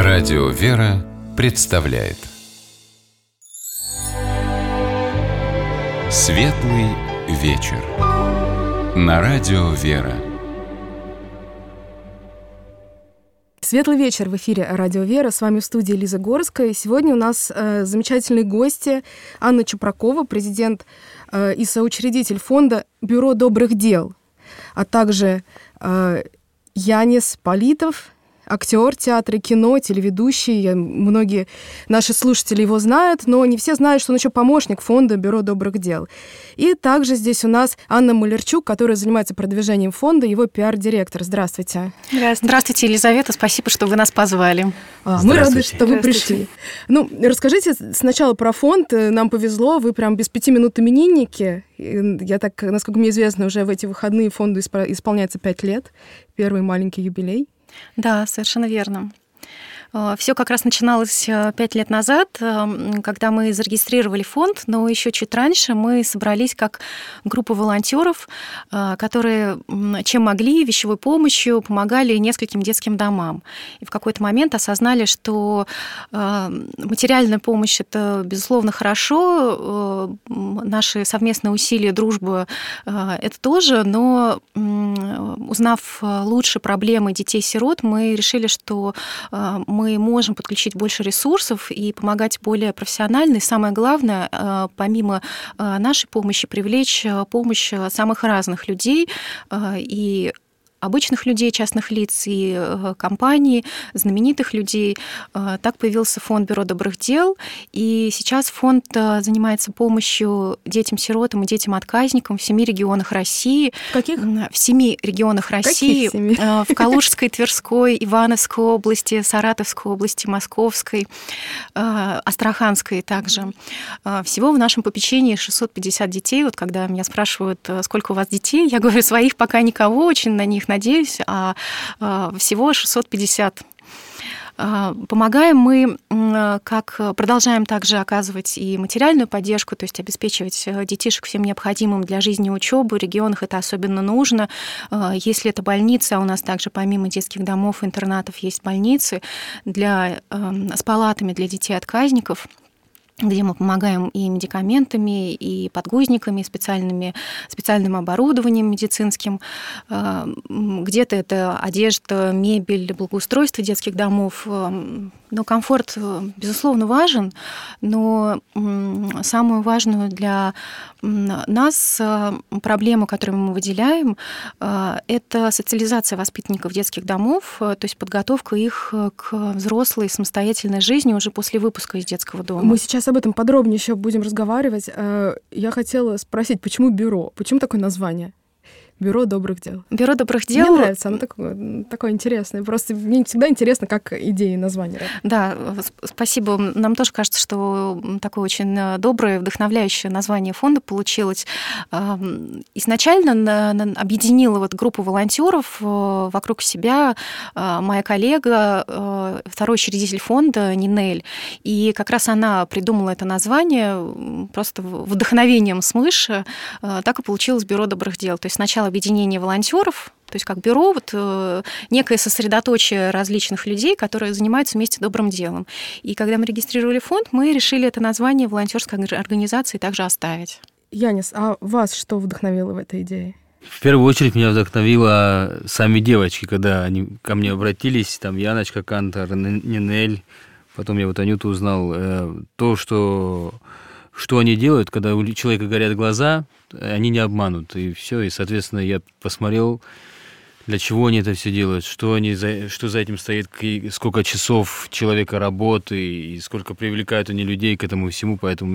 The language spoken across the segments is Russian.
Радио «Вера» представляет Светлый вечер на Радио «Вера». Светлый вечер в эфире Радио «Вера». С вами в студии Лиза Горская. Сегодня у нас замечательные гости. Анна Чупракова, президент и соучредитель фонда «Бюро добрых дел», а также Янис Политов, актер театра и кино, телеведущий. Многие наши слушатели его знают, но не все знают, что он еще помощник фонда «Бюро добрых дел». И также здесь у нас Анна Малярчук, которая занимается продвижением фонда, его пиар-директор. Здравствуйте. Здравствуйте, Елизавета. Спасибо, что вы нас позвали. Мы рады, что вы пришли. Расскажите сначала про фонд. Нам повезло, вы прям без 5 минут именинники. Я так, насколько мне известно, уже в эти выходные фонду исполняется 5 лет. Первый маленький юбилей. Да, совершенно верно. Все как раз начиналось 5 лет назад, когда мы зарегистрировали фонд, но еще чуть раньше мы собрались как группа волонтеров, которые чем могли, вещевой помощью помогали нескольким детским домам. И в какой-то момент осознали, что материальная помощь — это, безусловно, хорошо, наши совместные усилия, дружба — это тоже, но узнав лучше проблемы детей-сирот, мы решили, что мы можем подключить больше ресурсов и помогать более профессионально. И самое главное, помимо нашей помощи, привлечь помощь самых разных людей и обычных людей, частных лиц и компаний, знаменитых людей. Так появился фонд «Бюро добрых дел». И сейчас фонд занимается помощью детям-сиротам и детям-отказникам в 7 регионах России. В каких? В 7 регионах России. Каких 7? В Калужской, Тверской, Ивановской области, Саратовской области, Московской, Астраханской также. Всего в нашем попечении 650 детей. Вот когда меня спрашивают, сколько у вас детей, я говорю, своих пока никого, очень на них надеюсь, а всего 650. Помогаем мы, продолжаем также оказывать и материальную поддержку, то есть обеспечивать детишек всем необходимым для жизни и учебы. В регионах это особенно нужно. Если это больница, а у нас также помимо детских домов и интернатов есть больницы с палатами для детей-отказников, где мы помогаем и медикаментами, и подгузниками, специальным оборудованием медицинским. Где-то это одежда, мебель, благоустройство детских домов. Но комфорт, безусловно, важен, но самую важную для нас проблему, которую мы выделяем, это социализация воспитанников детских домов, то есть подготовка их к взрослой самостоятельной жизни уже после выпуска из детского дома. Мы сейчас об этом подробнее еще будем разговаривать. Я хотела спросить, почему бюро? Почему такое название? Бюро добрых дел. Бюро добрых дел. Мне нравится, оно такое интересное. Просто мне всегда интересно, как идеи названия. Да, спасибо. Нам тоже кажется, что такое очень доброе, вдохновляющее название фонда получилось. Изначально объединила группу волонтеров вокруг себя моя коллега, второй учредитель фонда Нинель. И как раз она придумала это название просто вдохновением свыше. Так и получилось Бюро добрых дел. То есть сначала объединение волонтеров, то есть как бюро, некое сосредоточие различных людей, которые занимаются вместе добрым делом. И когда мы регистрировали фонд, мы решили это название волонтерской организации также оставить. Янис, а вас что вдохновило в этой идее? В первую очередь меня вдохновило сами девочки, когда они ко мне обратились, там Яночка Кантор, Нинель, потом я Анюту узнал, то, что они делают, когда у человека горят глаза, они не обманут, и все. И, соответственно, я посмотрел, для чего они это все делают, что за этим стоит, сколько часов человека работы, и сколько привлекают они людей к этому всему. Поэтому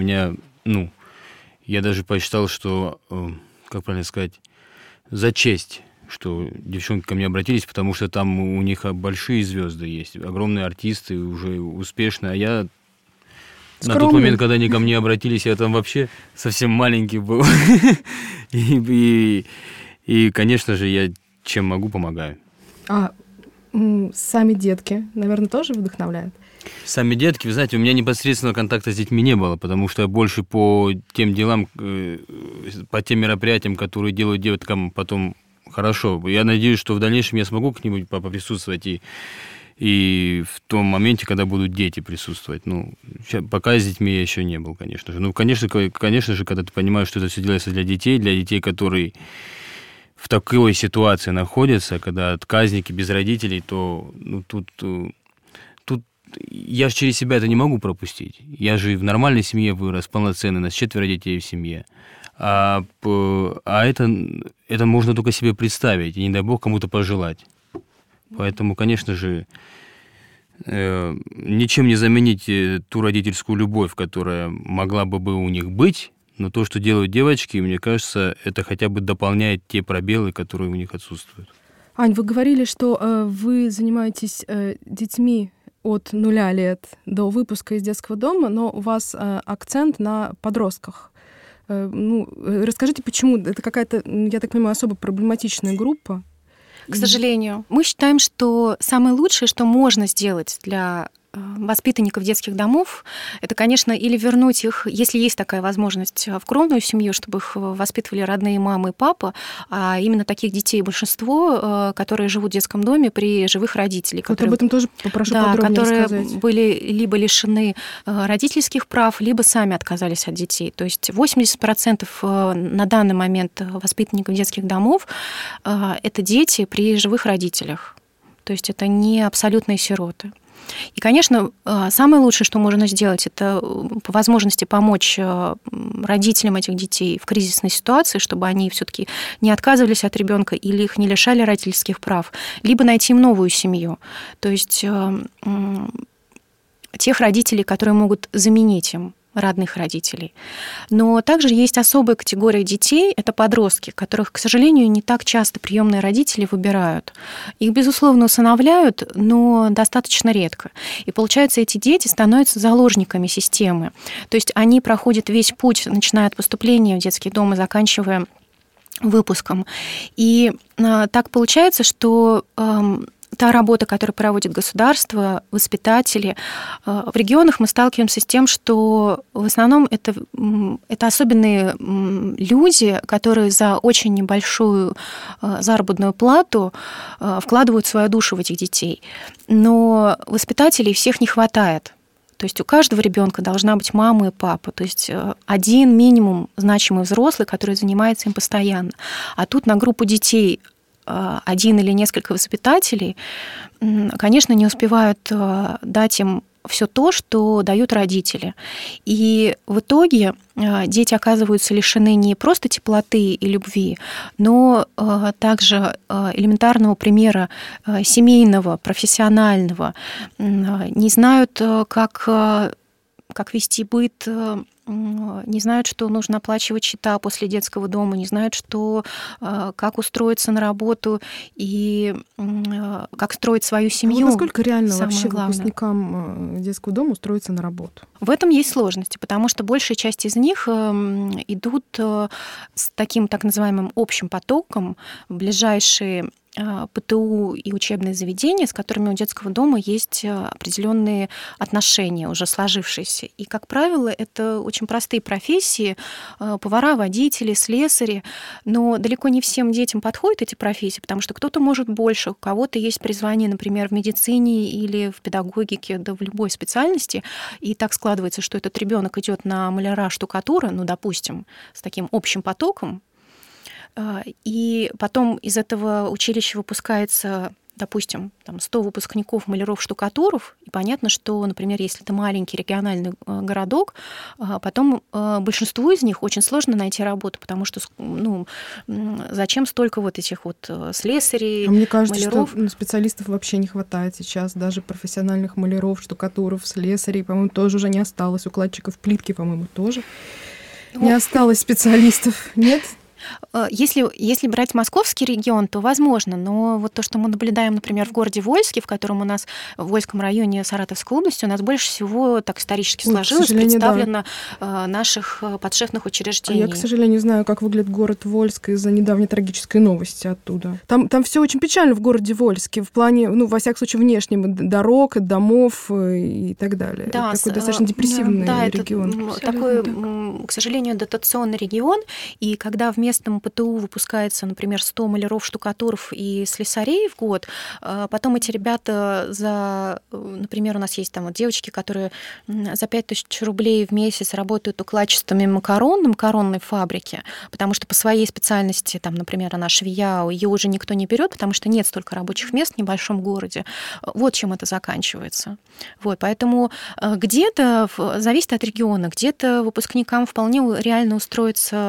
я даже посчитал, что, как правильно сказать, за честь, что девчонки ко мне обратились, потому что там у них большие звезды есть, огромные артисты, уже успешные, а я... Скромный. На тот момент, когда они ко мне обратились, я там вообще совсем маленький был. И, конечно же, я чем могу, помогаю. А сами детки, наверное, тоже вдохновляют? Сами детки, вы знаете, у меня непосредственного контакта с детьми не было, потому что я больше по тем делам, по тем мероприятиям, которые делают деткам потом хорошо. Я надеюсь, что в дальнейшем я смогу к ним поприсутствовать и и в том моменте, когда будут дети присутствовать. Пока с детьми я еще не был, конечно же. Конечно же, когда ты понимаешь, что это все делается для детей, которые в такой ситуации находятся, когда отказники без родителей, то тут я же через себя это не могу пропустить. Я же в нормальной семье вырос, полноценный, у нас 4 детей в семье. А это можно только себе представить, и не дай бог кому-то пожелать. Поэтому, конечно же, ничем не заменить ту родительскую любовь, которая могла бы у них быть, но то, что делают девочки, мне кажется, это хотя бы дополняет те пробелы, которые у них отсутствуют. Ань, вы говорили, что вы занимаетесь детьми от 0 лет до выпуска из детского дома, но у вас акцент на подростках. Расскажите, почему? Это какая-то, я так понимаю, особо проблематичная группа. К сожалению. Мы считаем, что самое лучшее, что можно сделать для воспитанников детских домов, это, конечно, или вернуть их, если есть такая возможность, в кровную семью, чтобы их воспитывали родные мама и папа, а именно таких детей большинство, которые живут в детском доме при живых родителях. Вот об этом тоже попрошу подробнее рассказать. Которые были либо лишены родительских прав, либо сами отказались от детей. То есть 80% на данный момент воспитанников детских домов – это дети при живых родителях. То есть это не абсолютные сироты. И, конечно, самое лучшее, что можно сделать, это по возможности помочь родителям этих детей в кризисной ситуации, чтобы они все-таки не отказывались от ребенка или их не лишали родительских прав, либо найти им новую семью. То есть тех родителей, которые могут заменить им родных родителей. Но также есть особая категория детей, это подростки, которых, к сожалению, не так часто приемные родители выбирают. Их, безусловно, усыновляют, но достаточно редко. И получается, эти дети становятся заложниками системы. То есть они проходят весь путь, начиная от поступления в детский дом и заканчивая выпуском. И так получается, что та работа, которую проводит государство, воспитатели, в регионах мы сталкиваемся с тем, что в основном это особенные люди, которые за очень небольшую заработную плату вкладывают свою душу в этих детей. Но воспитателей всех не хватает. То есть у каждого ребенка должна быть мама и папа, то есть один минимум значимый взрослый, который занимается им постоянно. А тут на группу детей один или несколько воспитателей, конечно, не успевают дать им все то, что дают родители. И в итоге дети оказываются лишены не просто теплоты и любви, но также элементарного примера семейного, профессионального. Не знают, как вести быт, не знают, что нужно оплачивать счета после детского дома, не знают, как устроиться на работу и как строить свою семью. А насколько реально вообще выпускникам детского дома устроиться на работу? В этом есть сложности, потому что большая часть из них идут с таким так называемым общим потоком в ближайшие ПТУ и учебные заведения, с которыми у детского дома есть определенные отношения, уже сложившиеся. И, как правило, это очень простые профессии: повара, водители, слесари. Но далеко не всем детям подходят эти профессии, потому что кто-то может больше, у кого-то есть призвание, например, в медицине или в педагогике, да в любой специальности. И так складывается, что этот ребенок идет на маляра, штукатура, допустим, с таким общим потоком, и потом из этого училища выпускается, допустим, 100 выпускников маляров, штукатуров, и понятно, что, например, если это маленький региональный городок, потом большинству из них очень сложно найти работу, потому что зачем столько вот этих вот слесарей, мне кажется, маляров? Что специалистов вообще не хватает сейчас, даже профессиональных маляров, штукатуров, слесарей, по-моему, тоже уже не осталось, укладчиков плитки, по-моему, тоже не осталось специалистов, нет? Если брать московский регион, то возможно, но вот то, что мы наблюдаем, например, в городе Вольске, в котором у нас в Вольском районе Саратовской области, у нас больше всего так исторически сложилось, представлено наших подшефных учреждений. Я, к сожалению, знаю, как выглядит город Вольск из-за недавней трагической новости оттуда. Там все очень печально в городе Вольске, в плане, во всяком случае, внешнем, дорог, домов и так далее. Да, такой достаточно депрессивный регион. Это такой, к сожалению, дотационный регион, и когда вместо местном ПТУ выпускается, например, 100 маляров-штукатуров и слесарей в год, потом эти ребята например, у нас есть там вот девочки, которые за 5000 рублей в месяц работают укладчицами макарон на макаронной фабрике, потому что по своей специальности, там, например, она швея, ее уже никто не берет, потому что нет столько рабочих мест в небольшом городе. Вот чем это заканчивается. Вот, поэтому где-то зависит от региона, где-то выпускникам вполне реально устроиться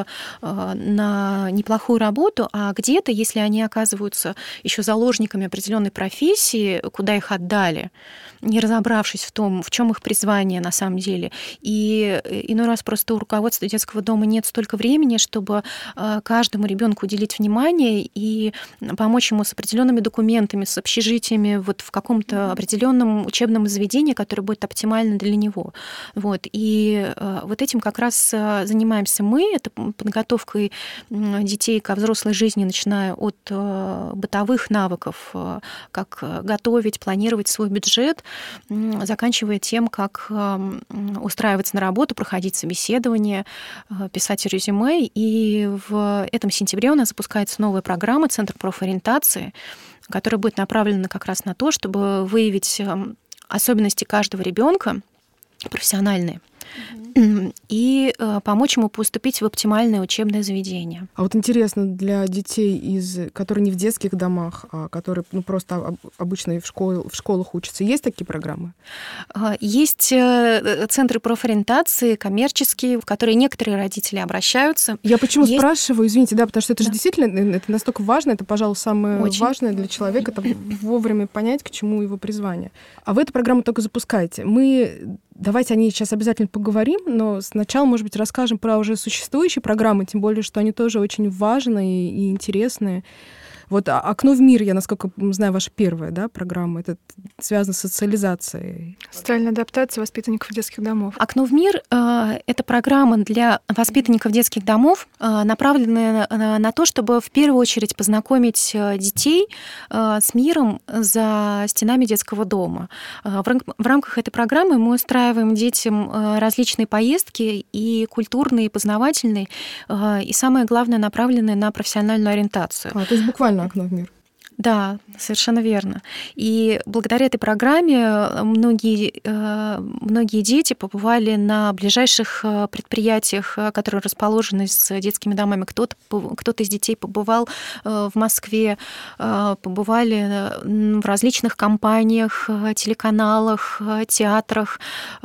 на неплохую работу, а где-то, если они оказываются еще заложниками определенной профессии, куда их отдали, не разобравшись в том, в чем их призвание на самом деле. И иной раз просто у руководства детского дома нет столько времени, чтобы каждому ребенку уделить внимание и помочь ему с определенными документами, с общежитиями вот в каком-то определенном учебном заведении, которое будет оптимально для него. Вот. И вот этим как раз занимаемся мы. Это подготовкой детей ко взрослой жизни, начиная от бытовых навыков, как готовить, планировать свой бюджет, заканчивая тем, как устраиваться на работу, проходить собеседование, писать резюме. И в этом сентябре у нас запускается новая программа «Центр профориентации», которая будет направлена как раз на то, чтобы выявить особенности каждого ребенка профессиональные, и помочь ему поступить в оптимальное учебное заведение. А вот интересно, для детей, которые не в детских домах, а которые просто обычно в школах учатся, есть такие программы? Есть центры профориентации, коммерческие, в которые некоторые родители обращаются. Я почему спрашиваю, извините, потому что это же действительно это настолько важно, это, пожалуй, самое важное для человека, это вовремя понять, к чему его призвание. А вы эту программу только запускаете. Давайте о ней сейчас обязательно поговорим, но сначала, может быть, расскажем про уже существующие программы, тем более, что они тоже очень важные и интересные. Вот «Окно в мир», я, насколько знаю, ваша первая, да, программа, это связано с социализацией. Социальная адаптация воспитанников детских домов. «Окно в мир» — это программа для воспитанников детских домов, направленная на то, чтобы в первую очередь познакомить детей с миром за стенами детского дома. В рамках этой программы мы устраиваем детям различные поездки, и культурные, и познавательные, и, самое главное, направленные на профессиональную ориентацию. То есть буквально «Окно в мир». Да, совершенно верно. И благодаря этой программе многие дети побывали на ближайших предприятиях, которые расположены с детскими домами. Кто-то из детей побывал в Москве, побывали в различных компаниях, телеканалах, театрах,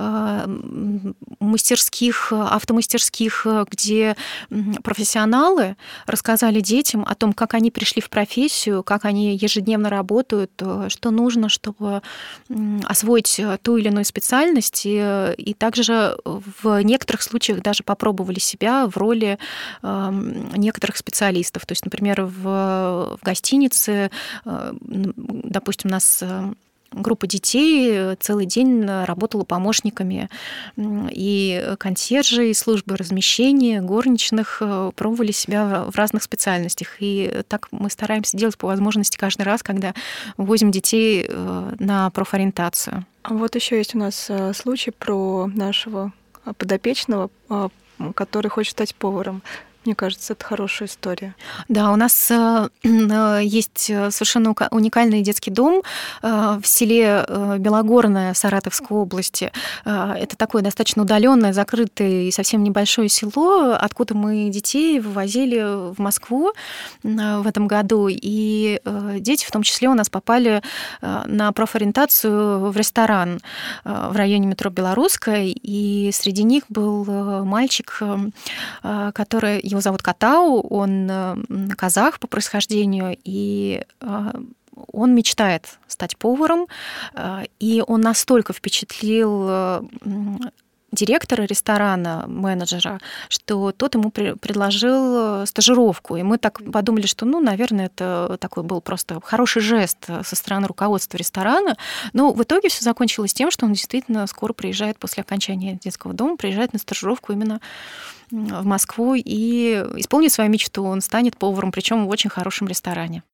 мастерских, автомастерских, где профессионалы рассказали детям о том, как они пришли в профессию, как они ежедневно работают, что нужно, чтобы освоить ту или иную специальность, и также в некоторых случаях даже попробовали себя в роли некоторых специалистов. То есть, например, в гостинице, допустим, у нас группа детей целый день работала помощниками, и консьержи, и службы размещения, горничных пробовали себя в разных специальностях. И так мы стараемся делать по возможности каждый раз, когда возим детей на профориентацию. А вот еще есть у нас случай про нашего подопечного, который хочет стать поваром. Мне кажется, это хорошая история. Да, у нас есть совершенно уникальный детский дом в селе Белогорное Саратовской области. Это такое достаточно удаленное, закрытое и совсем небольшое село, откуда мы детей вывозили в Москву в этом году. И дети в том числе у нас попали на профориентацию в ресторан в районе метро Белорусская. И среди них был мальчик, его зовут Катау, он казах по происхождению, и он мечтает стать поваром, и он настолько впечатлил директора ресторана, менеджера, что тот ему предложил стажировку. И мы так подумали, что, наверное, это такой был просто хороший жест со стороны руководства ресторана. Но в итоге все закончилось тем, что он действительно скоро приезжает после окончания детского дома, приезжает на стажировку именно в Москву и исполнит свою мечту. Он станет поваром, причем в очень хорошем ресторане.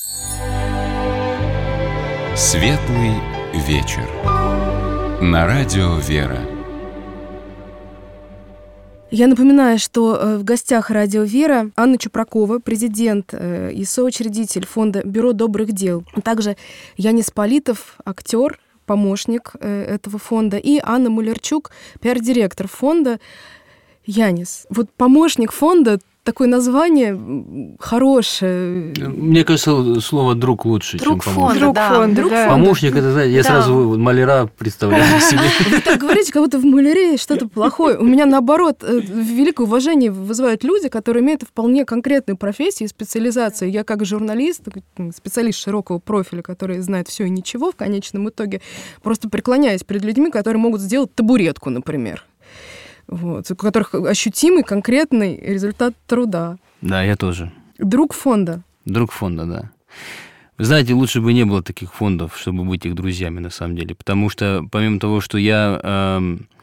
Светлый вечер. На радио «Вера». Я напоминаю, что в гостях «Радио Вера» Анна Чупракова, президент и соучредитель фонда «Бюро добрых дел». Также Янис Политов, актер, помощник этого фонда, и Анна Мулярчук, пиар-директор фонда. Янис, вот помощник фонда, такое название хорошее. Мне кажется, слово «друг» лучше, Друг чем помощник. фонда, да. Друг фонда. Помощник, это, знаете, я сразу маляра представляю себе. Вы так говорите, как будто в малярии что-то плохое. У меня, наоборот, великое уважение вызывают люди, которые имеют вполне конкретную профессию и специализацию. Я как журналист, специалист широкого профиля, который знает все и ничего, в конечном итоге просто преклоняюсь перед людьми, которые могут сделать табуретку, например. Вот, у которых ощутимый, конкретный результат труда. Да, я тоже. Друг фонда. Друг фонда, да. Вы знаете, лучше бы не было таких фондов, чтобы быть их друзьями, на самом деле. Потому что, помимо того, что я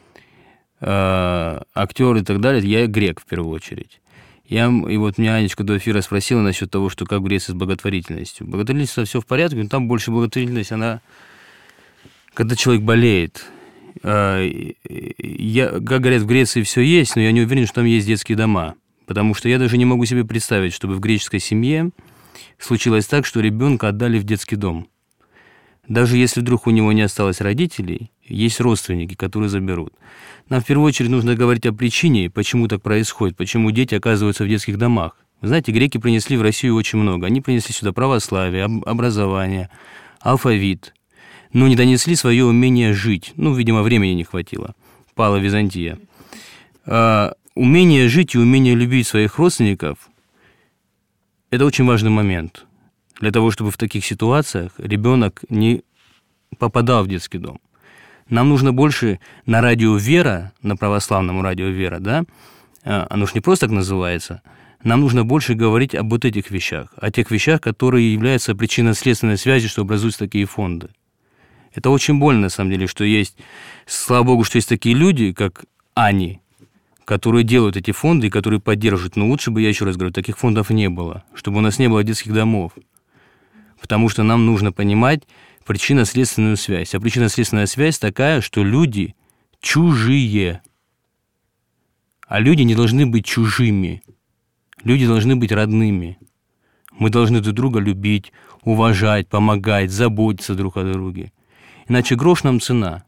актер и так далее, я грек в первую очередь. И вот меня Анечка до эфира спросила насчет того, что как в Греции с благотворительностью. Благотворительность все в порядке, но там больше благотворительность, она когда человек болеет. Как говорят, в Греции все есть, но я не уверен, что там есть детские дома. Потому что я даже не могу себе представить, чтобы в греческой семье случилось так, что ребенка отдали в детский дом. Даже если вдруг у него не осталось родителей, есть родственники, которые заберут. Нам в первую очередь нужно говорить о причине, почему так происходит, почему дети оказываются в детских домах. Вы знаете, греки принесли в Россию очень много. Они принесли сюда православие, образование, алфавит. Но не донесли свое умение жить. Видимо, времени не хватило. Пала Византия. Умение жить и умение любить своих родственников – это очень важный момент для того, чтобы в таких ситуациях ребенок не попадал в детский дом. Нам нужно больше на радио «Вера», на православном радио «Вера», да, оно же не просто так называется, нам нужно больше говорить об вот этих вещах, о тех вещах, которые являются причинно-следственной связью, что образуются такие фонды. Это очень больно, на самом деле, что есть, слава богу, что есть такие люди, как Ани, которые делают эти фонды и которые поддерживают. Но лучше бы, я еще раз говорю, таких фондов не было, чтобы у нас не было детских домов. Потому что нам нужно понимать причинно-следственную связь. А причинно-следственная связь такая, что люди чужие. А люди не должны быть чужими. Люди должны быть родными. Мы должны друг друга любить, уважать, помогать, заботиться друг о друге. Иначе грош нам цена.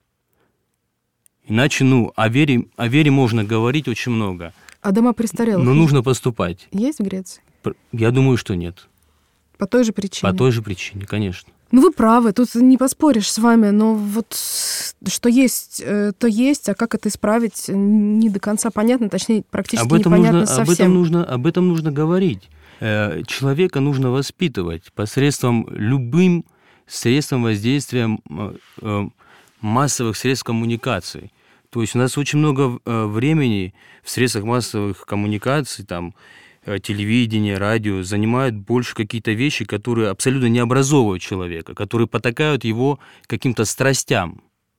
Иначе, о вере можно говорить очень много. А дома престарелых? Но нужно поступать. Есть в Греции? Я думаю, что нет. По той же причине? По той же причине, конечно. Вы правы, тут не поспоришь с вами, но вот что есть, то есть, а как это исправить, не до конца понятно, точнее, практически непонятно совсем. Об этом нужно говорить. Человека нужно воспитывать посредством любым средством воздействия массовых средств коммуникаций. То есть у нас очень много времени в средствах массовых коммуникаций, там, телевидение, радио, занимают больше какие-то вещи, которые абсолютно не образовывают человека, которые потакают его каким-то страстям.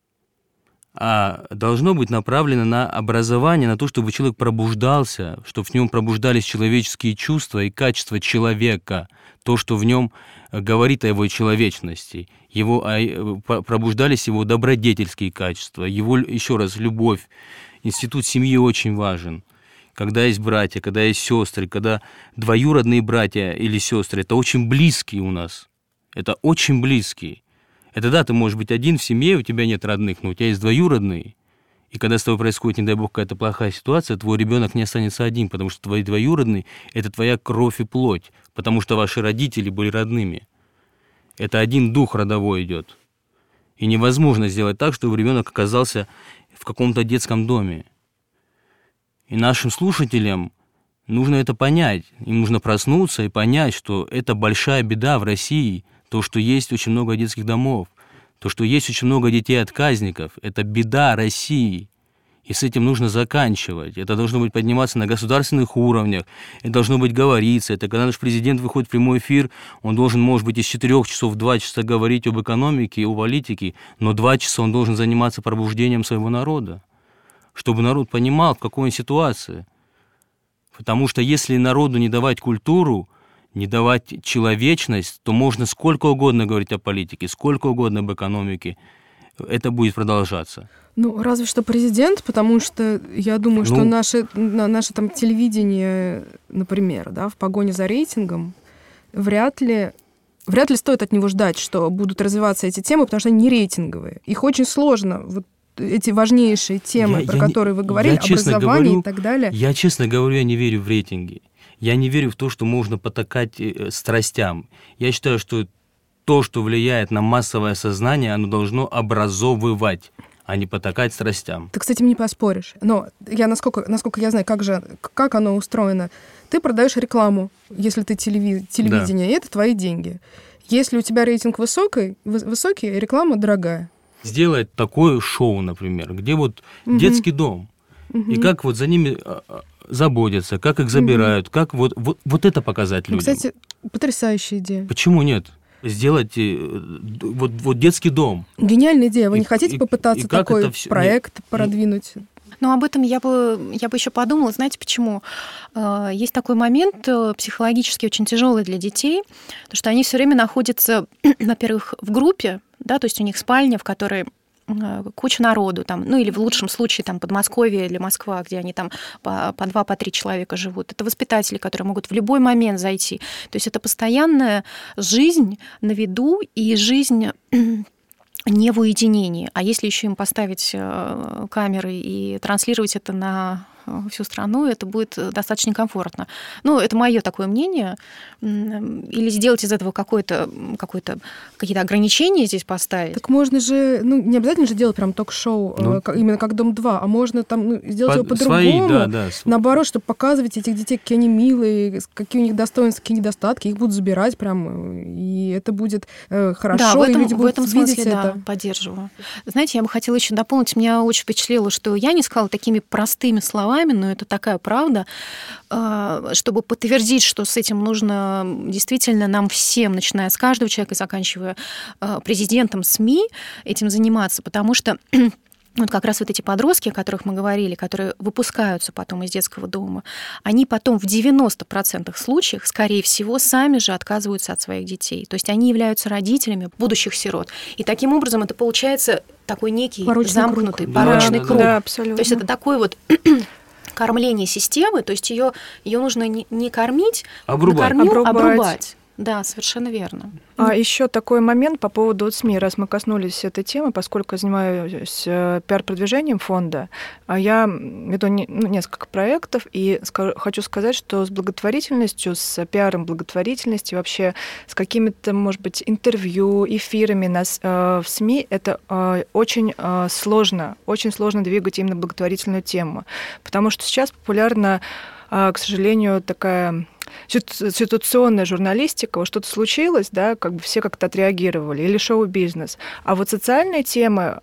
А должно быть направлено на образование, на то, чтобы человек пробуждался, чтобы в нем пробуждались человеческие чувства и качества человека, то, что в нем говорит о его человечности, пробуждались его добродетельские качества, его, еще раз, любовь. Институт семьи очень важен. Когда есть братья, когда есть сестры, когда двоюродные братья или сестры, это очень близкие у нас. Это очень близкие. Это да, ты можешь быть один в семье, у тебя нет родных, но у тебя есть двоюродные. И когда с тобой происходит, не дай бог, какая-то плохая ситуация, твой ребенок не останется один, потому что твои двоюродные – это твоя кровь и плоть, потому что ваши родители были родными. Это один дух родовой идет. И невозможно сделать так, чтобы ребенок оказался в каком-то детском доме. И нашим слушателям нужно это понять. Им нужно проснуться и понять, что это большая беда в России, то, что есть очень много детских домов, то, что есть очень много детей-отказников. Это беда России. И с этим нужно заканчивать. Это должно быть подниматься на государственных уровнях. Это должно быть говориться. Это когда наш президент выходит в прямой эфир, он должен, может быть, из 4 часов 2 часа говорить об экономике, о политике, но 2 часа он должен заниматься пробуждением своего народа, чтобы народ понимал, в какой он ситуации. Потому что если народу не давать культуру, не давать человечность, то можно сколько угодно говорить о политике, сколько угодно об экономике. это будет продолжаться. Ну, разве что президент, потому что я думаю, что наше там телевидение, например, да, в погоне за рейтингом, вряд ли стоит от него ждать, что будут развиваться эти темы, потому что они не рейтинговые. Их очень сложно, вот эти важнейшие темы, про которые вы говорили, образование и так далее. Я, честно говорю, я не верю в рейтинги. Я не верю в то, что можно потакать страстям. Я считаю, что то, что влияет на массовое сознание, оно должно образовывать, а не потакать страстям. Ты, кстати, мне не поспоришь. Но я, насколько я знаю, как оно устроено. Ты продаешь рекламу, если ты телевидение, и это твои деньги. Если у тебя рейтинг высокий, реклама дорогая. Сделать такое шоу, например, где вот детский дом, и как вот за ними заботятся, как их забирают, как вот это показать людям. Кстати, потрясающая идея. Почему нет? Сделать вот детский дом. Гениальная идея. Вы не хотите попытаться такой проект продвинуть? Ну, об этом я бы еще подумала. Знаете, почему? Есть такой момент психологически очень тяжелый для детей, потому что они все время находятся, во-первых, в группе, да, то есть у них спальня, в которой куча народу, там, ну или в лучшем случае там Подмосковье или Москва, где они там по 2, по 3 человека живут. Это воспитатели, которые могут в любой момент зайти. То есть это постоянная жизнь на виду и жизнь не в уединении. А если еще им поставить камеры и транслировать это на всю страну, это будет достаточно некомфортно. Ну, это мое такое мнение. Или сделать из этого какие-то ограничения здесь поставить. Так можно же, не обязательно же делать прям ток-шоу, именно как «Дом-2», а можно там сделать его по-другому. Наоборот, чтобы показывать этих детей, какие они милые, какие у них достоинства, какие недостатки, их будут забирать прям, и это будет хорошо, и люди будут видеть это. Да, поддерживаю. Знаете, я бы хотела еще дополнить, меня очень впечатлило, что я не сказала такими простыми словами, но это такая правда, чтобы подтвердить, что с этим нужно действительно нам всем, начиная с каждого человека и заканчивая президентом СМИ, этим заниматься, потому что вот как раз вот эти подростки, о которых мы говорили, которые выпускаются потом из детского дома, они потом в 90% случаев, скорее всего, сами же отказываются от своих детей. То есть они являются родителями будущих сирот. И таким образом это получается такой некий замкнутый, порочный круг. Да, абсолютно. То есть это такой вот кормление системы, то есть ее нужно не кормить, обрубать. Да, совершенно верно. А еще такой момент по поводу СМИ, раз мы коснулись этой темы, поскольку я занимаюсь пиар-продвижением фонда, я веду несколько проектов, и хочу сказать, что с благотворительностью, с пиаром благотворительности, вообще с какими-то, может быть, интервью, эфирами в СМИ, это очень сложно двигать именно благотворительную тему, потому что сейчас популярна, к сожалению, такая ситуационная журналистика, вот что-то случилось, да, как бы все как-то отреагировали, или шоу-бизнес. А вот социальные темы,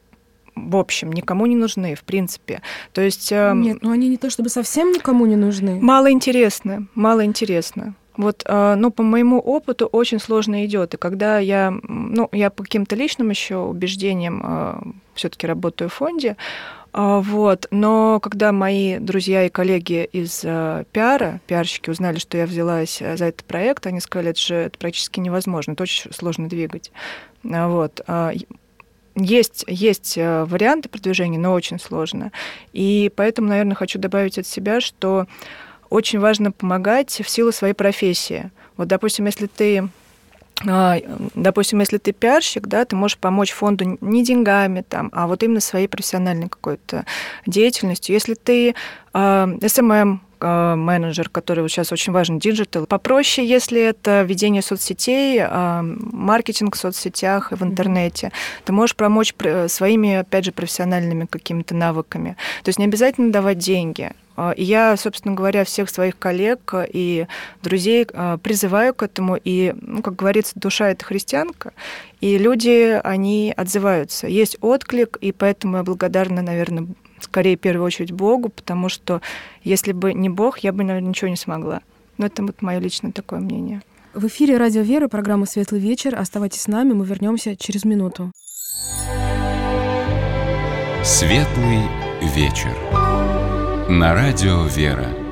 в общем, никому не нужны, в принципе. То есть... Нет, они не то чтобы совсем никому не нужны. Мало интересно. Вот, по моему опыту очень сложно идет. И когда я по каким-то личным еще убеждениям все-таки работаю в фонде, но когда мои друзья и коллеги из пиарщики узнали, что я взялась за этот проект, они сказали, это практически невозможно, это очень сложно двигать. Есть варианты продвижения, но очень сложно. И поэтому, наверное, хочу добавить от себя, что очень важно помогать в силу своей профессии. Вот, допустим, если ты пиарщик, да, ты можешь помочь фонду не деньгами, а вот именно своей профессиональной какой-то деятельностью. Если ты SMM, менеджер, который вот сейчас очень важен, диджитал. Попроще, если это ведение соцсетей, маркетинг в соцсетях и в интернете. Ты можешь помочь своими, опять же, профессиональными какими-то навыками. То есть не обязательно давать деньги. И я, собственно говоря, всех своих коллег и друзей призываю к этому. И, как говорится, душа — это христианка. И люди, они отзываются. Есть отклик, и поэтому я благодарна, наверное, скорее, в первую очередь, Богу, потому что если бы не Бог, я бы, наверное, ничего не смогла. Но это вот мое личное такое мнение. В эфире «Радио Вера», программа «Светлый вечер». Оставайтесь с нами, мы вернемся через минуту. Светлый вечер. На радио «Вера».